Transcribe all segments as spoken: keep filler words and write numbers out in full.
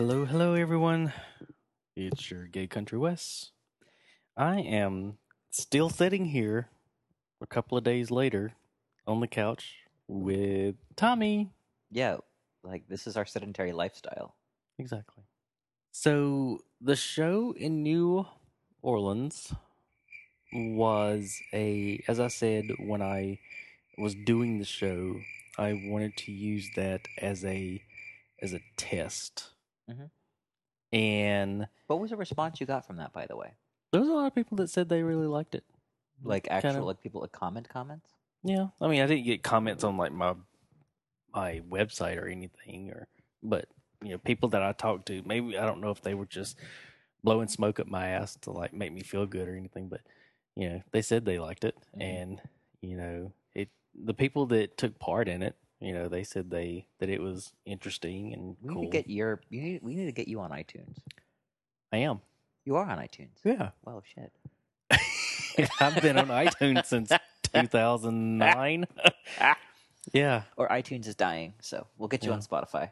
Hello, hello, everyone. It's your Gay Country Wes. I am still sitting here a couple of days later on the couch with Tommy. Yeah, like this is our sedentary lifestyle. Exactly. So, the show in New Orleans was a, as I said when I was doing the show, I wanted to use that as a as a test. Mhm. And What was the response you got from that, by the way? there was a lot of people that said they really liked it. Like Kind actual, of, like people like comment comments? yeah. I mean, I didn't get comments on like my my website or anything, or but you know, people that I talked to, maybe I don't know if they were just blowing smoke up my ass to like make me feel good or anything, but you know, they said they liked it, Mhm. and you know, it the people that took part in it, you know, they said they that it was interesting and We need cool. to get your you need we need to get you on iTunes. I am, You are on iTunes. yeah. Well, shit. I've been on iTunes since two thousand nine. Yeah. Or iTunes is dying, so we'll get you Yeah. on Spotify.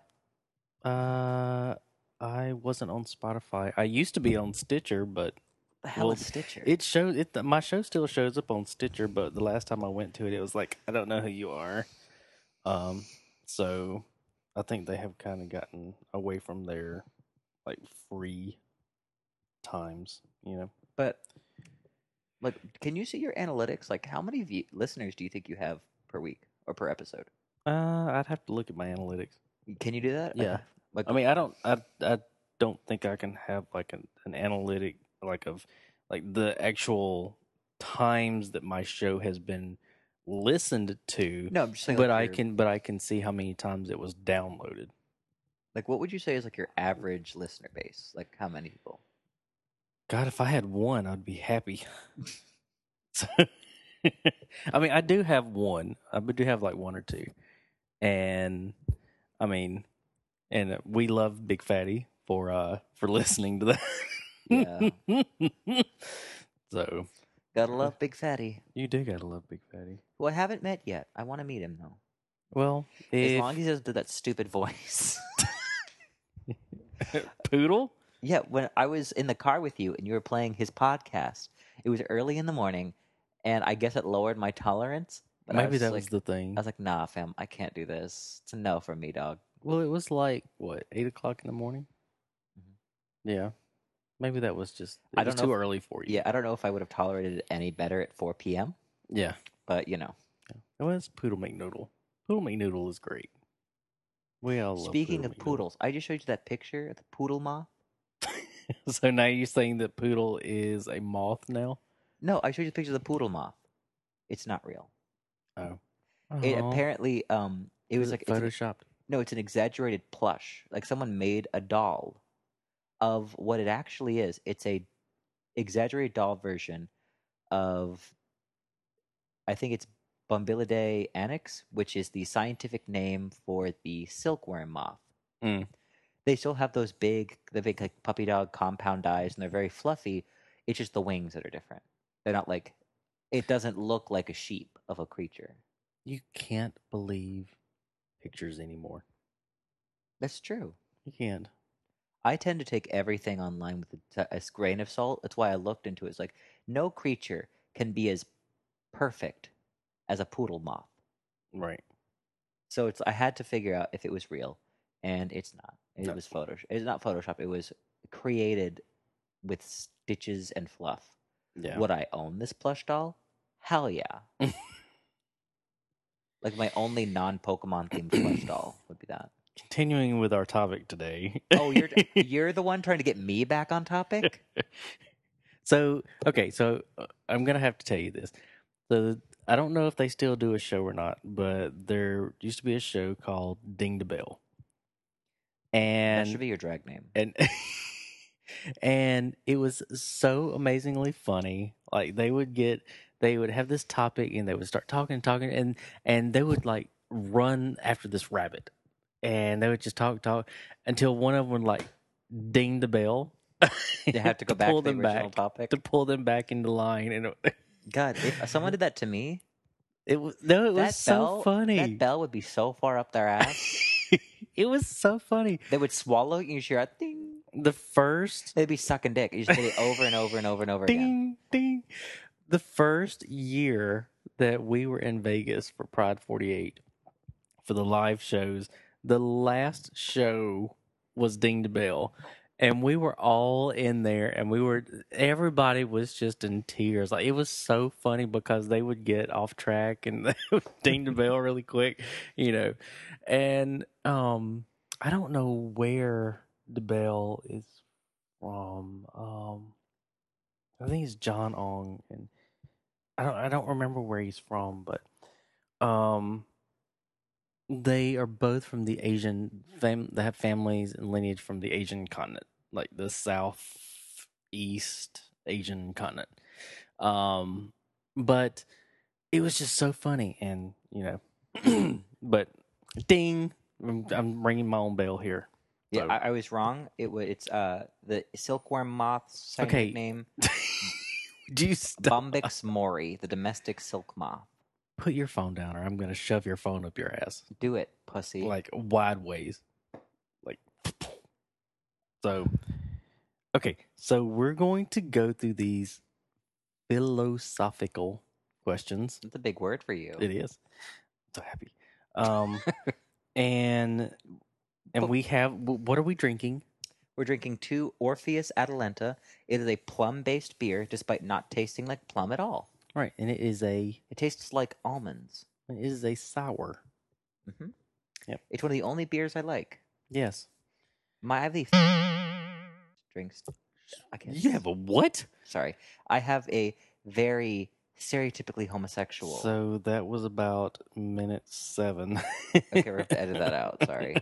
Uh, I wasn't on Spotify. I used to be on Stitcher, but The hell well, is Stitcher? it shows it. My show still shows up on Stitcher, but the last time I went to it, it was like I don't know who you are. Um, so I think they have kind of gotten away from their like free times. You know, But like, can you see your analytics? Like, how many view- listeners do you think you have per week or per episode? uh, I'd have to look at my analytics. Can you do that? Yeah. Like, I mean, I don't, I, I don't think I can have like an, an analytic like of like the actual times that my show has been listened to. no, I'm just saying. But like I your- can, but I can see how many times it was downloaded. Like, what would you say is like your average listener base? Like, how many people? God, if I had one, I'd be happy. So, I mean, I do have one. I do have like one or two, and I mean, and we love Big Fatty for uh for listening to that. Yeah. So Gotta love Big Fatty, you do gotta love Big Fatty. who I haven't met yet. I want to meet him though. Well, As if long as he doesn't do that stupid voice. Poodle, Yeah, when I was in the car with you and you were playing his podcast, it was early in the morning, and I guess it lowered my tolerance. But I maybe was that like, was the thing. I was like, nah, fam, I can't do this. It's a no for me, dog. Well, it was like what eight o'clock in the morning. Mhm. Yeah, maybe that was just. It I was don't know too if- early for you. Yeah, I don't know if I would have tolerated it any better at four p.m., Yeah. but you know. Well, it's Poodle McNoodle. Poodle McNoodle is great. We all love Speaking Poodle of poodles, I just showed you that picture of the poodle moth. McNoodle. So now you're saying that Poodle is a moth now? No, I showed you the picture of the poodle moth. It's not real. Oh. It Aw. apparently, um, it was Is like it it's an- photoshopped. no, it's an exaggerated plush. Like someone made a doll of what it actually is. It's a exaggerated doll version of, I think it's Bombylidae annex, which is the scientific name for the silkworm moth. Mm. They still have those big, the big like puppy dog compound eyes, and they're very fluffy. It's just the wings that are different. They're not like, it doesn't look like a sheep of a creature. You can't believe pictures anymore. That's true. You can't. I tend to take everything online with a, a grain of salt. That's why I looked into it. It's like no creature can be as perfect as a poodle moth. Right. So it's I had to figure out if it was real, and it's not. It No. was Photoshop. It's not Photoshop. It was created with stitches and fluff. Yeah. Would I own this plush doll? Hell yeah! Like my only non-Pokemon themed plush doll would be that. Continuing with our topic today. Oh, you're you're the one trying to get me back on topic? So, okay, so uh, I'm going to have to tell you this. So, I don't know if they still do a show or not, but there used to be a show called Ding the Bell. And That should be your drag name. and and it was so amazingly funny. Like they would get they would have this topic and they would start talking and talking and and they would like run after this rabbit. And they would just talk talk until one of them would like ding the bell. They have to go back pull to the them original back topic. to pull them back into line and it, God, if someone did that to me, it was no, it was that so bell, funny. that bell would be so far up their ass. It was so funny. They would swallow it and you hear a ding. The first They'd be sucking dick. You just did it over and over and over and over again. ding ding. The first year that we were in Vegas for Pride forty-eight for the live shows, the last show was Ding the Bell. And we were all in there and we were everybody was just in tears. Like it was so funny because they would get off track and they would ding the bell really quick, you know. And um I don't know where the bell is from. Um I think it's John Ong, and I don't I don't remember where he's from, but um they are both from the Asian fam. They have families and lineage from the Asian continent, like the Southeast Asian continent. Um, but it was just so funny, and you know, but ding, I'm, I'm ringing my own bell here. Yeah, So- I, I was wrong. It was it's uh the silkworm moth's scientific Okay. name, Do you stop? Bombyx mori, the domestic silk moth. Put your phone down, or I'm gonna shove your phone up your ass, Do it, pussy. like wide ways, like so. Okay, so we're going to go through these philosophical questions. It's a big word for you. It is. I'm so happy. Um, and and But- we have. What are we drinking? We're drinking two Orpheus Atalanta. It is a plum-based beer, despite not tasting like plum at all. Right, and it is a It tastes like almonds. it is a sour. hmm Yep. It's one of the only beers I like. Yes. My I have the drinks. I can't. You have a what? Sorry, I have a very stereotypically homosexual. So that was about minute seven. Okay, we have to edit that out. Sorry.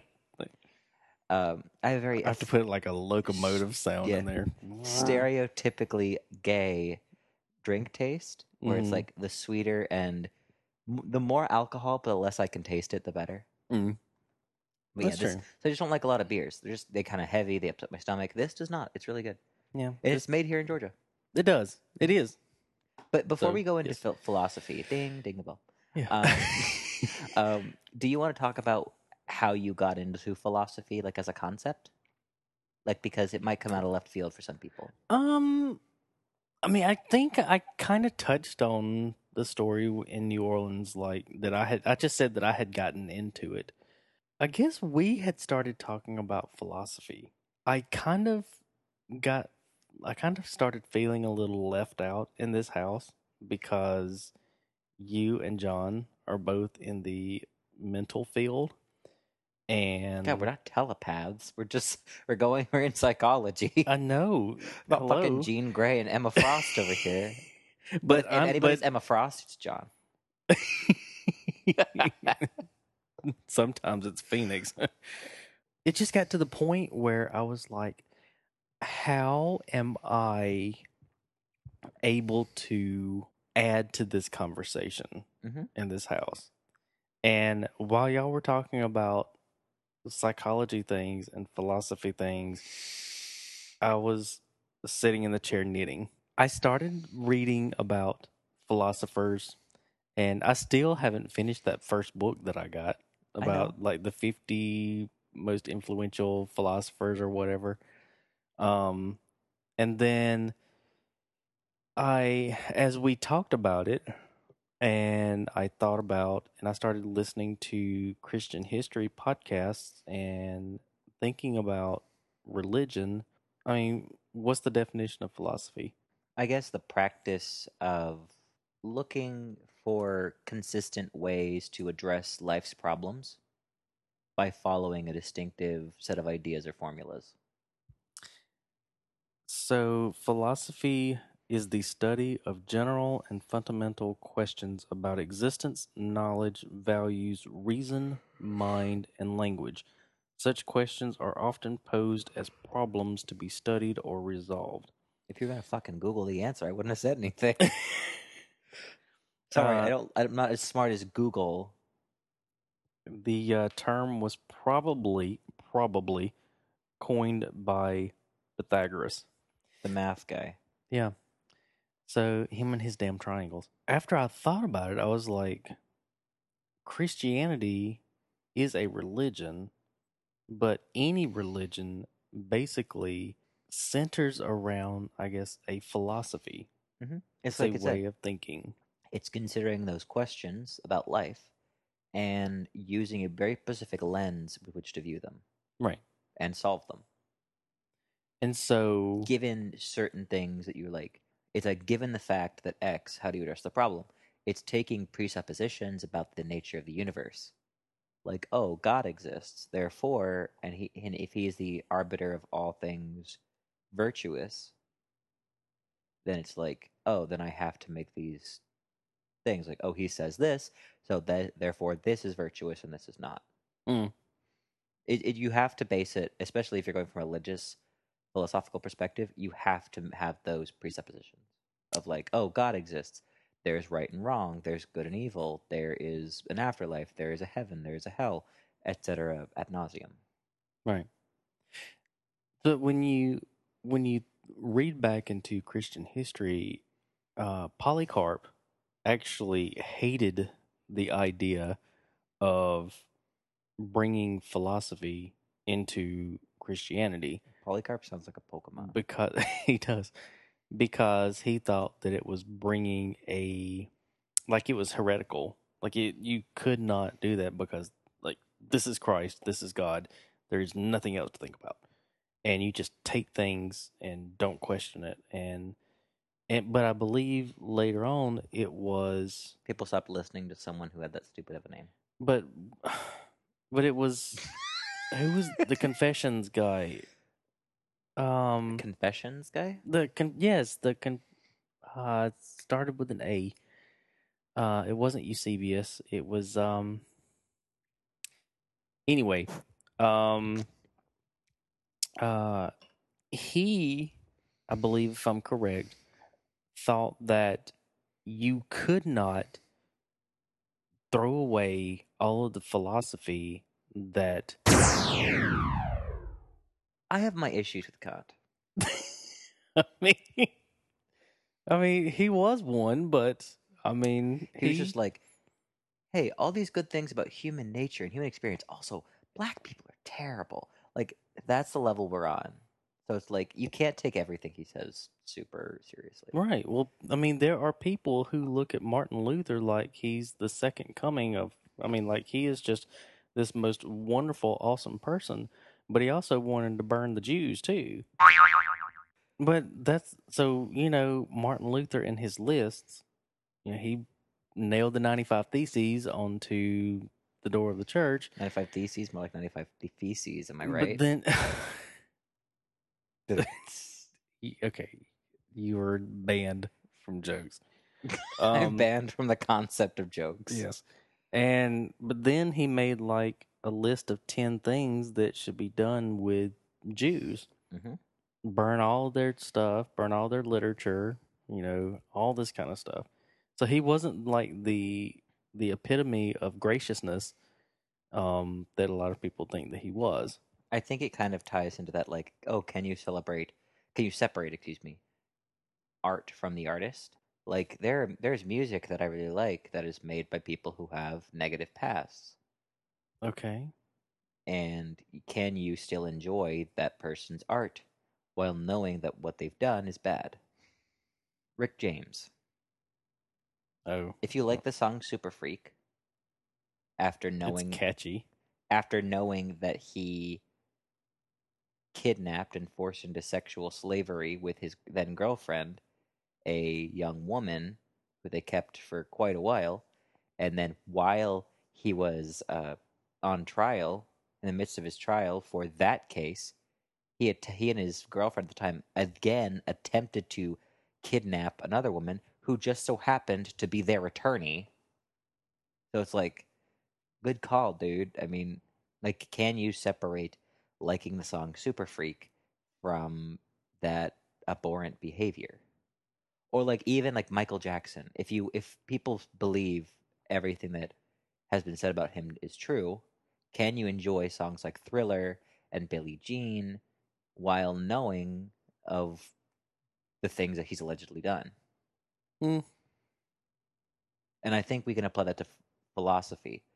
Um, I have a very I have to put like a locomotive sound Yeah. in there. stereotypically gay drink taste, where it's Mhm. like the sweeter and m- the more alcohol, but the less I can taste it, the better. Mm. But That's yeah, this, true. so I just don't like a lot of beers. They're just they kind of heavy. They upset my stomach. This does not. It's really good, Yeah, and it, it's made here in Georgia. it does. It is. But before So, we go into yes. phil- philosophy, ding ding the bell. Yeah. Um, um, do you want to talk about how you got into philosophy, like as a concept? Like because it might come out of left field for some people. Um, I mean, I think I kind of touched on the story in New Orleans, like that I had. I just said that I had gotten into it. I guess we had started talking about philosophy. I kind of got. I kind of started feeling a little left out in this house because you and John are both in the mental field, and God, we're not telepaths. We're just we're going. We're in psychology. I know, Not hello. fucking Jean Grey and Emma Frost over here. but if I'm anybody's but Emma Frost, it's John. sometimes it's Phoenix. It just got to the point where I was like, how am I able to add to this conversation Mhm. in this house? And while y'all were talking about psychology things and philosophy things, I was sitting in the chair knitting. I started reading about philosophers, and I still haven't finished that first book that I got I about like the fifty most influential philosophers or whatever. Um, and then I, as we talked about it, and I thought about, and I started listening to Christian history podcasts and thinking about religion. I mean, what's the definition of philosophy? I guess the practice of looking for consistent ways to address life's problems by following a distinctive set of ideas or formulas. So, philosophy is the study of general and fundamental questions about existence, knowledge, values, reason, mind, and language. Such questions are often posed as problems to be studied or resolved. If you're gonna fucking Google the answer, I wouldn't have said anything. Sorry, Uh, I don't. I'm not as smart as Google. The uh, term was probably probably coined by Pythagoras. The math guy. Yeah. So him and his damn triangles. After I thought about it, I was like, Christianity is a religion, but any religion basically centers around, I guess, a philosophy. Mm-hmm. It's It's a like it's a way of thinking. it's considering those questions about life and using a very specific lens with which to view them Right. and solve them. And so, Given certain things that you like, it's like given the fact that X, how do you address the problem? It's taking presuppositions about the nature of the universe. Like, oh, God exists, therefore, and he and if he is the arbiter of all things virtuous, then it's like, oh, then I have to make these things like, oh, he says this, so that therefore this is virtuous and this is not. mm, It, it you have to base it, especially if you're going from a religious philosophical perspective, you have to have those presuppositions of like, oh, God exists. There's right and wrong. There's good and evil. There is an afterlife. There is a heaven. There is a hell, et cetera. Ad nauseum. right. But when you when you read back into Christian history, uh, Polycarp actually hated the idea of bringing philosophy into Christianity Polycarp sounds like a Pokemon. because he does because he thought that it was bringing a like it was heretical. Like it, you could not do that because like this is Christ, this is God. There's nothing else to think about, and you just take things and don't question it. And and but I believe later on it was, People stopped listening to someone who had that stupid of a name. but but it was who was the Confessions guy? Um, Confessions guy? the con yes, the con uh it started with an A. Uh, it wasn't Eusebius. It was um. Anyway, um, uh, he, I believe, if I'm correct, thought that you could not throw away all of the philosophy that. I have my issues with Kant. I mean, I mean, he was one, but I mean, He was he just like, hey, all these good things about human nature and human experience. Also, black people are terrible. Like, that's the level we're on. So it's like, you can't take everything he says super seriously. right. Well, I mean, there are people who look at Martin Luther like he's the second coming of. I mean, like he is just this most wonderful, awesome person, but he also wanted to burn the Jews too. But that's so you know Martin Luther in his lists, you know, he nailed the ninety-five theses onto the door of the church. ninety-five Theses, more like ninety-five Feces, am I But right? then, okay, you were banned from jokes. I'm Um, banned from the concept of jokes. yes, and but then he made like a list of ten things that should be done with Jews. Mm-hmm. Burn all their stuff, burn all their literature, you know, all this kind of stuff. So he wasn't like the the epitome of graciousness um, that a lot of people think that he was. I think it kind of ties into that, like, oh, can you celebrate, can you separate, excuse me, art from the artist? Like, there, there's music that I really like that is made by people who have negative pasts. Okay. And can you still enjoy that person's art while knowing that what they've done is bad? Rick James. Oh, If you like the song Super Freak, after it's knowing catchy. after knowing that he kidnapped and forced into sexual slavery with his then girlfriend, a young woman who they kept for quite a while, and then while he was uh, on trial, in the midst of his trial for that case, he had he and his girlfriend at the time again attempted to kidnap another woman who just so happened to be their attorney. So it's like, good call, dude. I mean, like, can you separate liking the song Super Freak from that abhorrent behavior? Or like even like Michael Jackson. If you if people believe everything that has been said about him is true, can you enjoy songs like Thriller and Billie Jean while knowing of the things that he's allegedly done? Mm. And I think we can apply that to philosophy.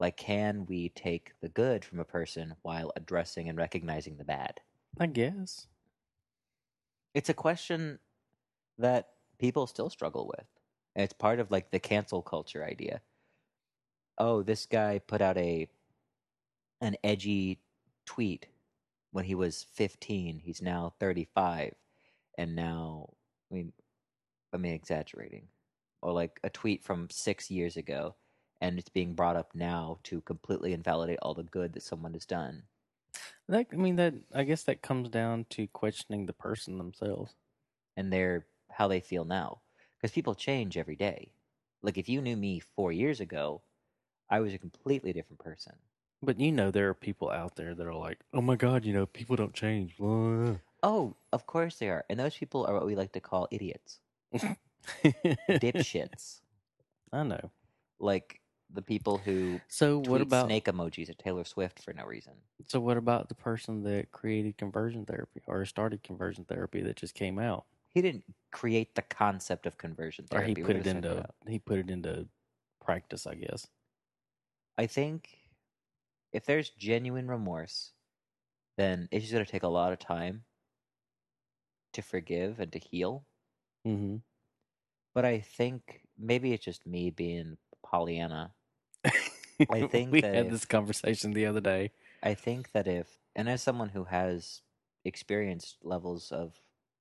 Like, can we take the good from a person while addressing and recognizing the bad? I guess. It's a question that people still struggle with. And it's part of like the cancel culture idea. Oh, this guy put out a an edgy tweet when he was fifteen. He's now thirty-five, and now, I mean, I mean exaggerating. Or like a tweet from six years ago, and it's being brought up now to completely invalidate all the good that someone has done. That I mean that I guess that comes down to questioning the person themselves. And their how they feel now, because people change every day. Like if you knew me four years ago, I was a completely different person. But you know there are people out there that are like, "Oh my god, you know, people don't change." Blah. Oh, of course they are, and those people are what we like to call idiots, dipshits, I know. like the people who So what tweet about snake emojis at Taylor Swift for no reason. so what about the person that created conversion therapy or started conversion therapy that just came out? He didn't create the concept of conversion Or he therapy. We're put it gonna start that into out. he put it into practice, I guess. I think if there's genuine remorse, then it's just gonna take a lot of time to forgive and to heal. Mm-hmm. But I think maybe it's just me being Pollyanna. I think we that had if, this conversation the other day. I think that if, and as someone who has experienced levels of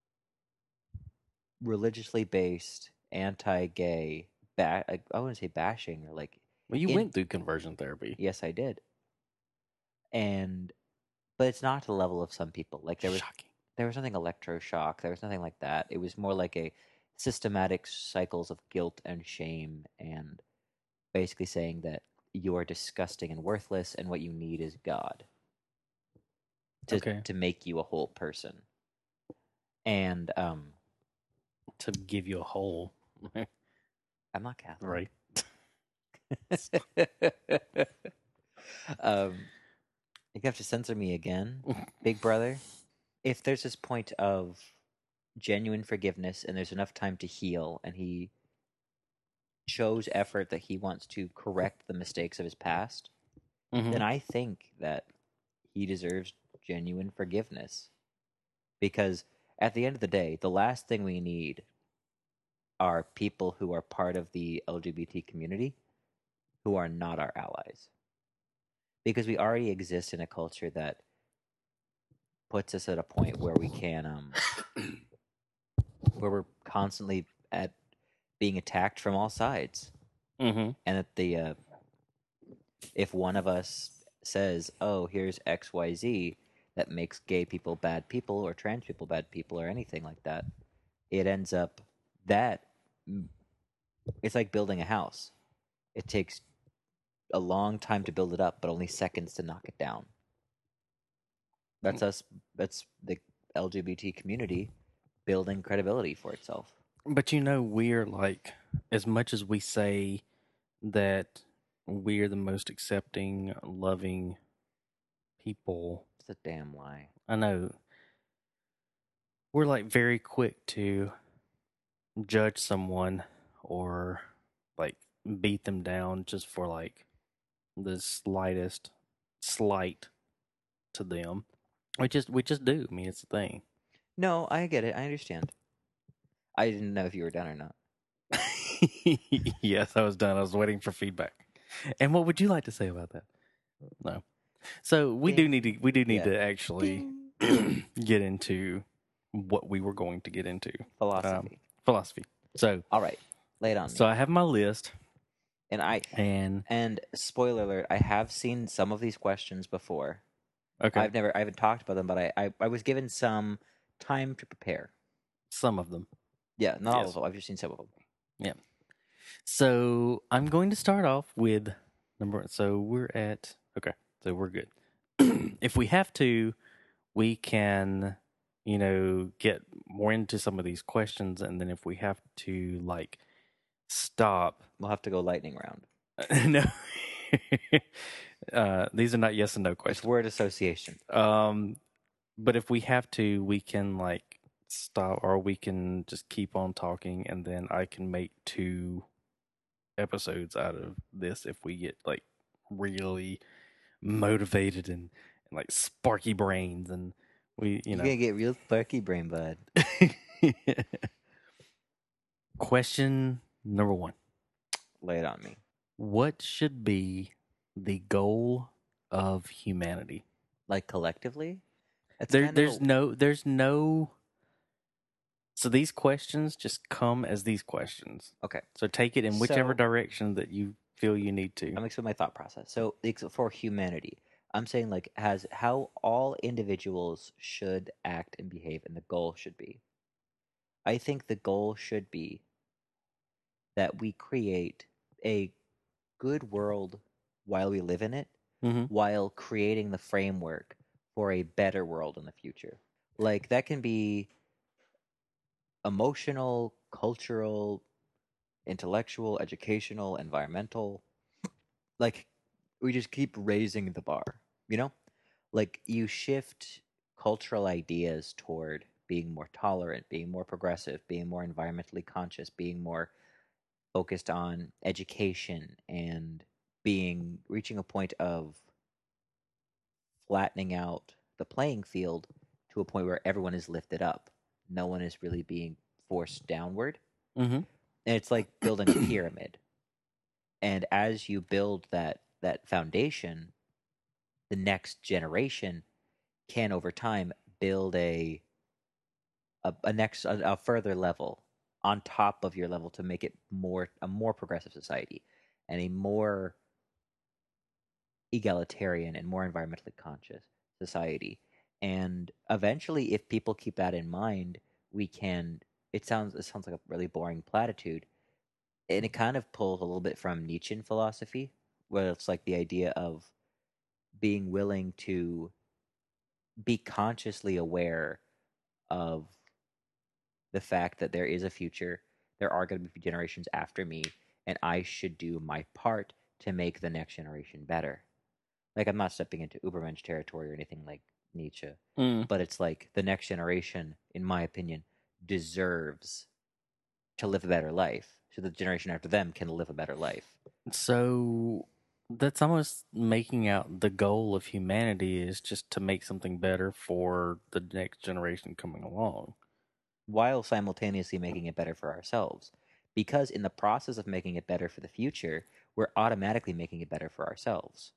religiously based anti-gay, ba- I, I wouldn't say bashing or like, Well, you in, went through conversion therapy. yes, I did, and but it's not to the level of some people. Like there was, Shocking. there was nothing electroshock. There was nothing like that. It was more like a systematic cycles of guilt and shame, and basically saying that you are disgusting and worthless, and what you need is God to Okay. to make you a whole person. And um, To give you a hole. I'm not Catholic, Right. um, you have to censor me again, Big Brother. If there's this point of genuine forgiveness and there's enough time to heal, and he shows effort that he wants to correct the mistakes of his past, Mm-hmm. then I think that he deserves genuine forgiveness. Because at the end of the day, the last thing we need are people who are part of the L G B T community who are not our allies. Because we already exist in a culture that puts us at a point where we can, um, where we're constantly at being attacked from all sides. Mm-hmm. And that the, uh, if one of us says, oh, here's X Y Z that makes gay people bad people or trans people bad people or anything like that, it ends up that it's like building a house. It takes a long time to build it up, but only seconds to knock it down. That's us. That's the L G B T community building credibility for itself. But you know, we're like, as much as we say that we're the most accepting, loving people, It's a damn lie. I know we're like very quick to judge someone or like beat them down just for like the slightest slight to them. We just we just do. I mean, it's a thing. No, I get it. I understand. I didn't know if you were done or not. Yes, I was done. I was waiting for feedback. And what would you like to say about that? No. So we do Ding. need to we do need Yeah. to actually Ding. get into what we were going to get into. Philosophy. Um, philosophy. So All right, lay it on so me. I have my list, And I and and spoiler alert, I have seen some of these questions before. okay, I've never I haven't talked about them, but I I, I was given some time to prepare. some of them. Yeah, not all Yes. of them. I've just seen some of them. Yeah. So I'm going to start off with number. So we're at okay. So we're good. If we have to, we can, you know, get more into some of these questions, and then if we have to, like, stop. We'll have to go lightning round. No, uh, these are not yes and no It's questions. word association. Um, but if we have to, we can like stop, or we can just keep on talking, and then I can make two episodes out of this if we get like really motivated and, and like sparky brains, and we, you You're know. gonna get real sparky brain, bud. Question number one. Lay it on me. What should be the goal of humanity? Like collectively? That's There, kind of there's a no, there's no. So these questions just come as these questions. okay. So take it in whichever So direction that you feel you need to. I'm explaining my thought process. So ex- for humanity, I'm saying like has how all individuals should act and behave, and the goal should be. I think the goal should be that we create a good world while we live in it, Mm-hmm. while creating the framework for a better world in the future. Like that can be emotional, cultural, intellectual, educational, environmental. Like we just keep raising the bar, you know? Like you shift cultural ideas toward being more tolerant, being more progressive, being more environmentally conscious, being more focused on education and being reaching a point of flattening out the playing field to a point where everyone is lifted up. No one is really being forced downward. Mm-hmm. And it's like building a pyramid. And as you build that that foundation, the next generation can over time build a a, a next a, a further level on top of your level to make it more a more progressive society and a more egalitarian and more environmentally conscious society. And eventually, if people keep that in mind, we can. It sounds it sounds like a really boring platitude, and it kind of pulls a little bit from Nietzschean philosophy, where it's like the idea of being willing to be consciously aware of the fact that there is a future, there are going to be generations after me, and I should do my part to make the next generation better. Like I'm not stepping into Ubermensch territory or anything like Nietzsche, Mm. but it's like the next generation, in my opinion, deserves to live a better life, so the generation after them can live a better life. So that's almost making out the goal of humanity is just to make something better for the next generation coming along. While simultaneously making it better for ourselves. Because in the process of making it better for the future, we're automatically making it better for ourselves.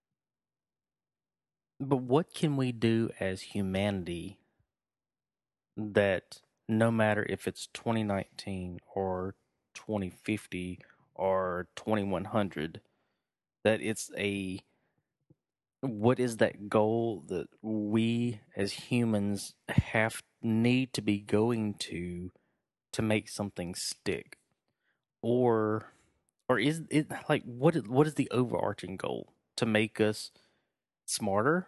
But what can we do as humanity that no matter if it's twenty nineteen or twenty fifty or twenty-one hundred, that it's a what is that goal that we as humans have need to be going to to make something stick, or or is it like what is, what is the overarching goal to make us smarter,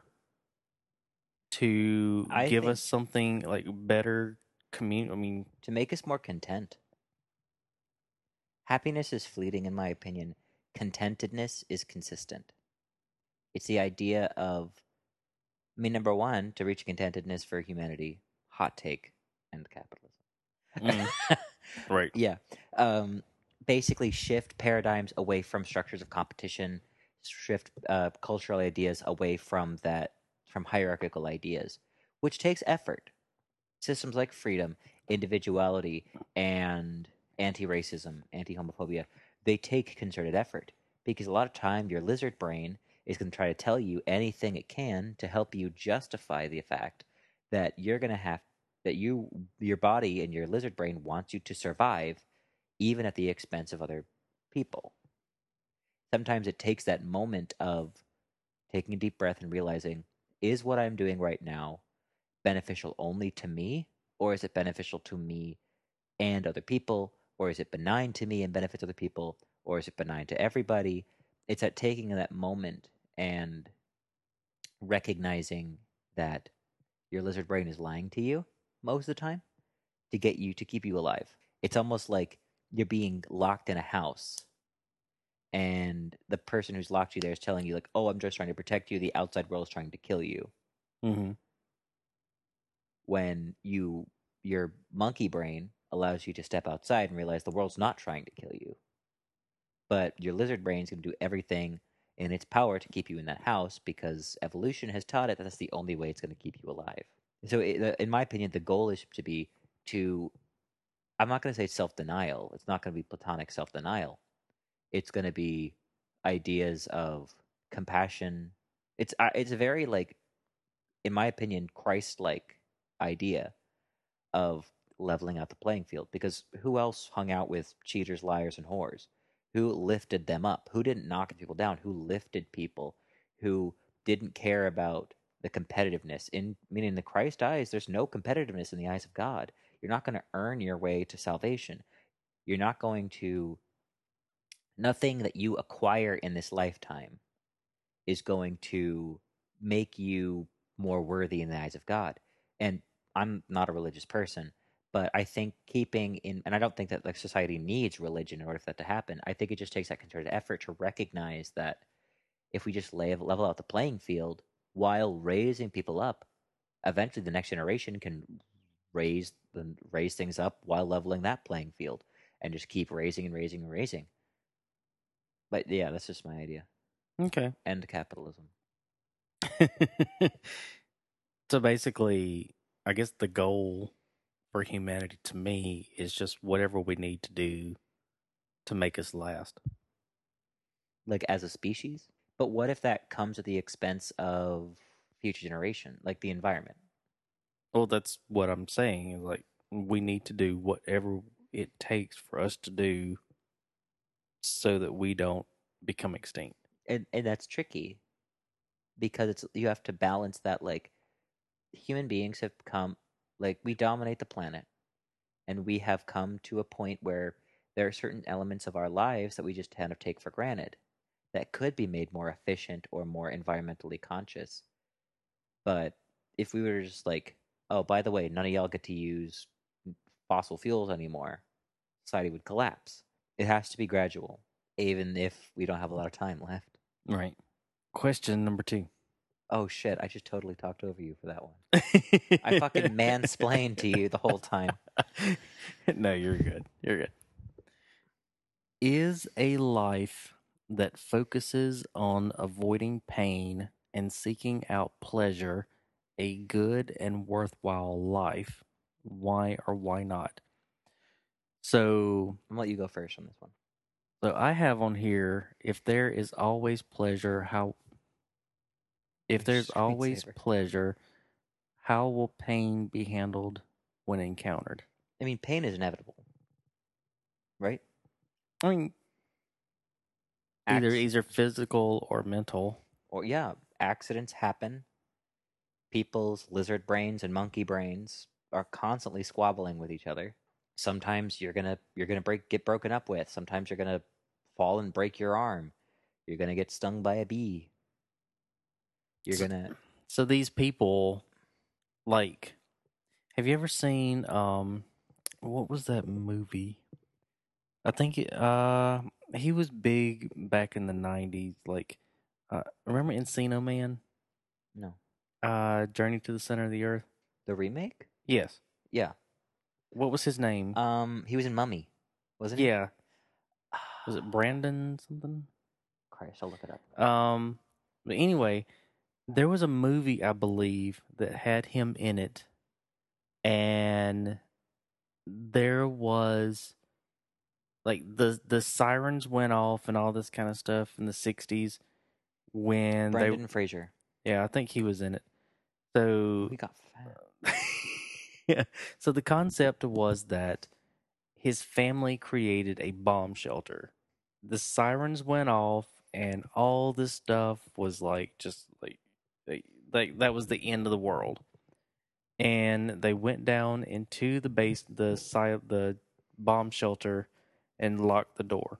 to I give think us something like better commun I mean. to make us more content. Happiness is fleeting, in my opinion. Contentedness is consistent. It's the idea of, I mean, number one, to reach contentedness for humanity, hot take, end capitalism. Mm, right. Yeah. Um, basically, shift paradigms away from structures of competition, shift uh, cultural ideas away from that, from hierarchical ideas, which takes effort. Systems like freedom, individuality, and anti-racism, anti-homophobia, they take concerted effort because a lot of time your lizard brain is going to try to tell you anything it can to help you justify the fact that you're going to have that you your body and your lizard brain wants you to survive even at the expense of other people. Sometimes it takes that moment of taking a deep breath and realizing, is what I'm doing right now beneficial only to me, or is it beneficial to me and other people, or is it benign to me and benefits other people, or is it benign to everybody? It's at taking that moment and recognizing that your lizard brain is lying to you most of the time to get you to keep you alive. It's almost like you're being locked in a house and the person who's locked you there is telling you like, "Oh, I'm just trying to protect you. The outside world is trying to kill you." Mm-hmm. When you your monkey brain allows you to step outside and realize the world's not trying to kill you, but your lizard brain is going to do everything in its power to keep you in that house because evolution has taught it that that's the only way it's going to keep you alive. So, it, in my opinion, the goal is to be to, I'm not going to say self denial. It's not going to be platonic self denial. It's going to be ideas of compassion. It's uh, it's a very, like, in my opinion, Christ like idea of leveling out the playing field, because who else hung out with cheaters, liars, and whores? Who lifted them up? Who didn't knock people down? Who lifted people? Who didn't care about the competitiveness? In meaning, in the Christ eyes, there's no competitiveness in the eyes of God. You're not going to earn your way to salvation. You're not going to, nothing that you acquire in this lifetime is going to make you more worthy in the eyes of God. And I'm not a religious person, but I think keeping in, and I don't think that like society needs religion in order for that to happen. I think it just takes that concerted effort to recognize that if we just lay, level out the playing field while raising people up, eventually the next generation can raise the raise things up while leveling that playing field, and just keep raising and raising and raising. But yeah, that's just my idea. Okay. End capitalism. So basically, I guess the goal for humanity to me is just whatever we need to do to make us last. Like as a species. But what if that comes at the expense of future generation, like the environment? Well, that's what I'm saying. Is like we need to do whatever it takes for us to do so that we don't become extinct. And and that's tricky because it's, you have to balance that, like, human beings have come, like, we dominate the planet, and we have come to a point where there are certain elements of our lives that we just kind of take for granted that could be made more efficient or more environmentally conscious. But if we were just like, oh, by the way, none of y'all get to use fossil fuels anymore, society would collapse. It has to be gradual, even if we don't have a lot of time left. Right. Question number two. Oh shit, I just totally talked over you for that one. I fucking mansplained to you the whole time. No, you're good. You're good. Is a life that focuses on avoiding pain and seeking out pleasure a good and worthwhile life? Why or why not? So, I'm gonna let you go first on this one. so I have on here, if there is always pleasure, how if there's always Screensaver. pleasure, how will pain be handled when encountered? I mean, pain is inevitable, right? I mean, either Acc- either physical or mental. or yeah, accidents happen. People's lizard brains and monkey brains are constantly squabbling with each other. Sometimes you're gonna you're gonna break get broken up with. Sometimes you're gonna fall and break your arm. You're gonna get stung by a bee. You're So, gonna so these people, like, have you ever seen um, what was that movie? I think it, uh, he was big back in the nineties. Like, uh, remember Encino Man? no, Uh, Journey to the Center of the Earth. the remake. Yes. Yeah. What was his name? Um, he was in Mummy, wasn't he? Yeah. Was it Brandon something? Christ, I'll look it up. Um, but anyway, there was a movie I believe that had him in it, and there was like the the sirens went off and all this kind of stuff in the sixties when Brendan they Fraser. yeah, I think he was in it. Oh, So he got fat. yeah, so the concept was that his family created a bomb shelter. The sirens went off and all this stuff was like just like like, like that was the end of the world. And they went down into the base the side the bomb shelter and locked the door.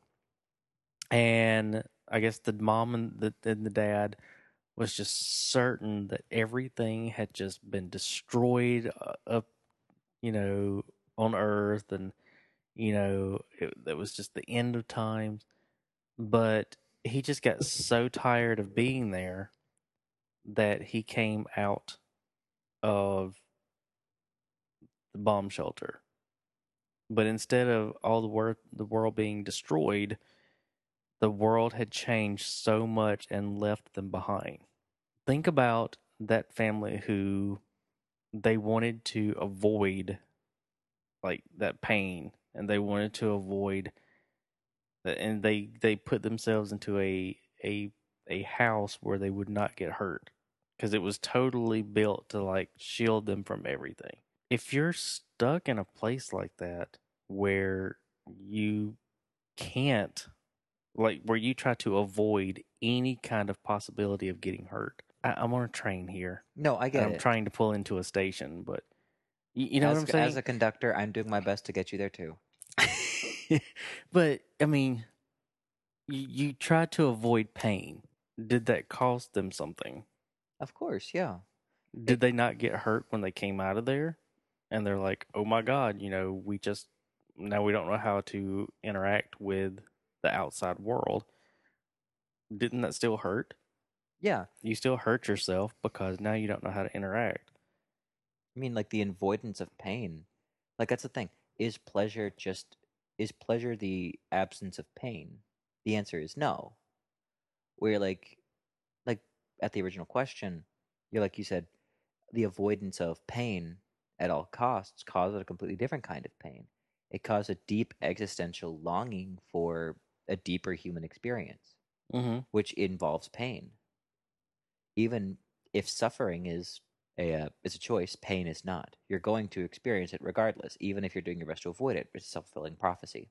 And I guess the mom and the, and the dad was just certain that everything had just been destroyed uh, up, you know, on Earth, and you know it, it was just the end of times. But he just got so tired of being there that he came out of the bomb shelter. But instead of all the world the world being destroyed, the world had changed so much and left them behind. Think about that family who they wanted to avoid like that pain, and they wanted to avoid that, and they they put themselves into a a a house where they would not get hurt because it was totally built to like shield them from everything. If you're stuck in a place like that where you can't, like where you try to avoid any kind of possibility of getting hurt. I, I'm on a train here No, I and get I'm it. trying to pull into a station, but you, you know what As I'm as saying? a conductor, I'm doing my best to get you there too. But I mean, you, you try to avoid pain. Did that cost them something? Of course, yeah. Did It they not get hurt when they came out of there? And they're like, oh my God, you know, we just, now we don't know how to interact with the outside world. Didn't that still hurt? yeah. You still hurt yourself because now you don't know how to interact. I mean, like the avoidance of pain. Like that's the thing. Is pleasure just is pleasure the absence of pain? The answer is no. Where like like at the original question, you're like you said, the avoidance of pain at all costs causes a completely different kind of pain. It caused a deep existential longing for a deeper human experience, Mm-hmm. which involves pain. Even if suffering is a uh, is a choice, pain is not. You're going to experience it regardless, even if you're doing your best to avoid it. It's a self-fulfilling prophecy.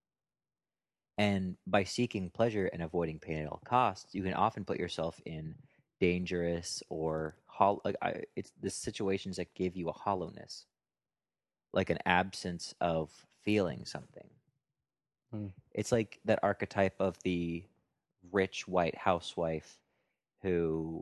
And by seeking pleasure and avoiding pain at all costs, you can often put yourself in dangerous or hol- like I, it's the situations that give you a hollowness, like an absence of feeling something. Mm. It's like that archetype of the rich white housewife who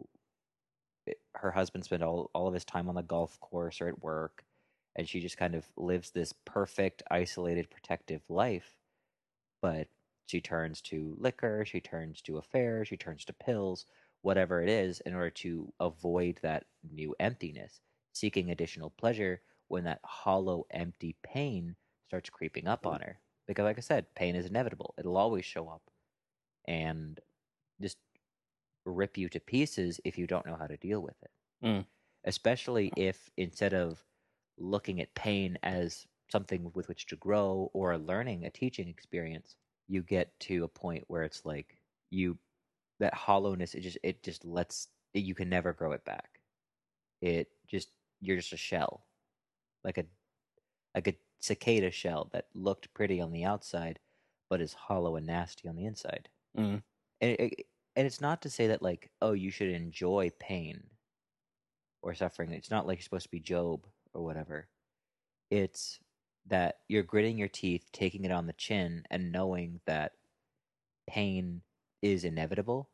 her husband spent all, all of his time on the golf course or at work, and she just kind of lives this perfect isolated protective life, but she turns to liquor, she turns to affairs, she turns to pills, whatever it is, in order to avoid that new emptiness, seeking additional pleasure when that hollow empty pain starts creeping up on her, because like I said, pain is inevitable, it'll always show up and just rip you to pieces if you don't know how to deal with it, Mm. especially if instead of looking at pain as something with which to grow or a learning, a teaching experience, you get to a point where it's like you that hollowness it just it just lets you can never grow it back. It just you're just a shell, like a like a cicada shell that looked pretty on the outside, but is hollow and nasty on the inside. Mm. And it, and it's not to say that like oh you should enjoy pain or suffering. It's not like you're supposed to be Job or whatever. It's that you're gritting your teeth, taking it on the chin, and knowing that pain is inevitable.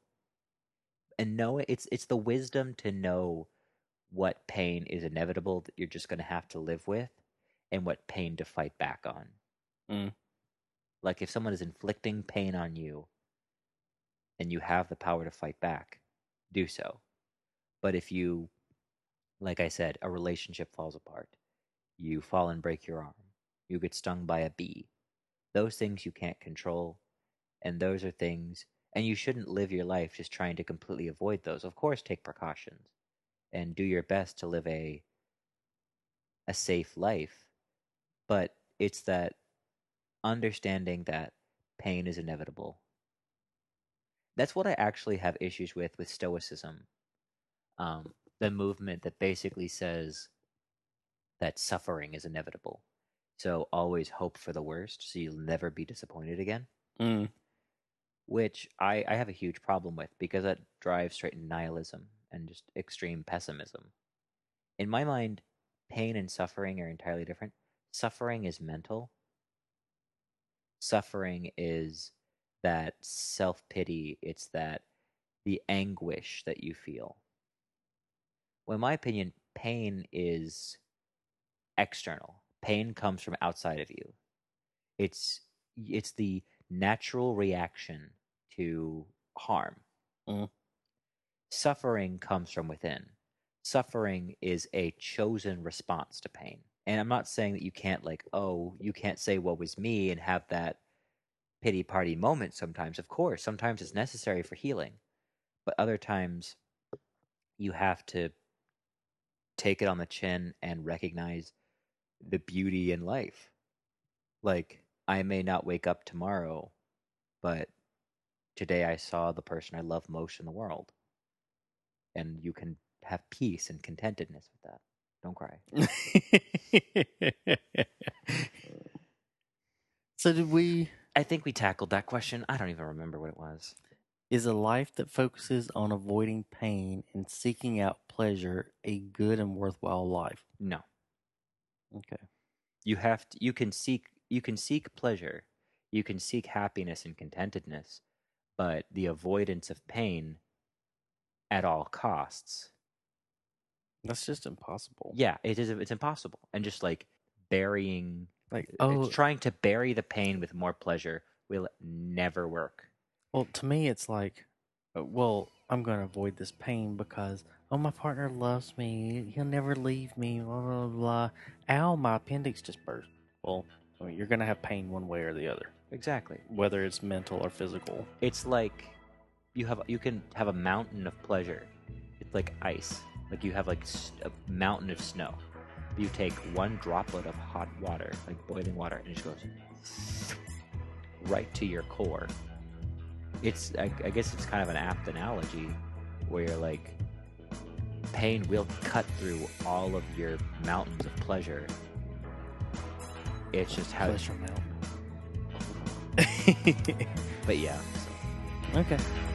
And know it, it's it's the wisdom to know what pain is inevitable that you're just going to have to live with, and what pain to fight back on. Mm. Like if someone is inflicting pain on you, and you have the power to fight back, do so. But if you, like I said, a relationship falls apart, you fall and break your arm, you get stung by a bee, those things you can't control, and those are things, and you shouldn't live your life just trying to completely avoid those. Of course, take precautions and do your best to live a a safe life, but it's that understanding that pain is inevitable. That's what I actually have issues with with Stoicism, um, the movement that basically says that suffering is inevitable. So always hope for the worst, so you'll never be disappointed again. Mm. Which I, I have a huge problem with because that drives straight into nihilism and just extreme pessimism. In my mind, pain and suffering are entirely different. Suffering is mental. Suffering is that self pity, it's that the anguish that you feel. Well, in my opinion, pain is external. Pain comes from outside of you. It's it's the natural reaction to harm. Mm. Suffering comes from within. Suffering is a chosen response to pain. And I'm not saying that you can't like, oh, you can't say what was me and have that pity party moment sometimes, of course. Sometimes it's necessary for healing. But other times you have to take it on the chin and recognize the beauty in life. Like, I may not wake up tomorrow, but today I saw the person I love most in the world. And you can have peace and contentedness with that. Don't cry. So did we... I think we tackled that question. I don't even remember what it was. Is a life that focuses on avoiding pain and seeking out pleasure a good and worthwhile life? No. Okay. You have to, you can seek you can seek pleasure. You can seek happiness and contentedness, but the avoidance of pain at all costs. That's just impossible. Yeah, it is it's impossible. And just like burying Like, oh, it's trying to bury the pain with more pleasure will never work. well, to me, it's like, uh, well, I'm going to avoid this pain because, oh, my partner loves me. He'll never leave me, blah, blah, blah. Ow, my appendix just burst. Well, I mean, you're going to have pain one way or the other, Exactly. whether it's mental or physical. It's like you have you can have a mountain of pleasure. It's like ice. Like you have like s- a mountain of snow. You take one droplet of hot water, like boiling water, and it just goes right to your core. It's I, I guess it's kind of an apt analogy where you're like pain will cut through all of your mountains of pleasure. It's just how Pleasure mountain. but yeah. So. Okay.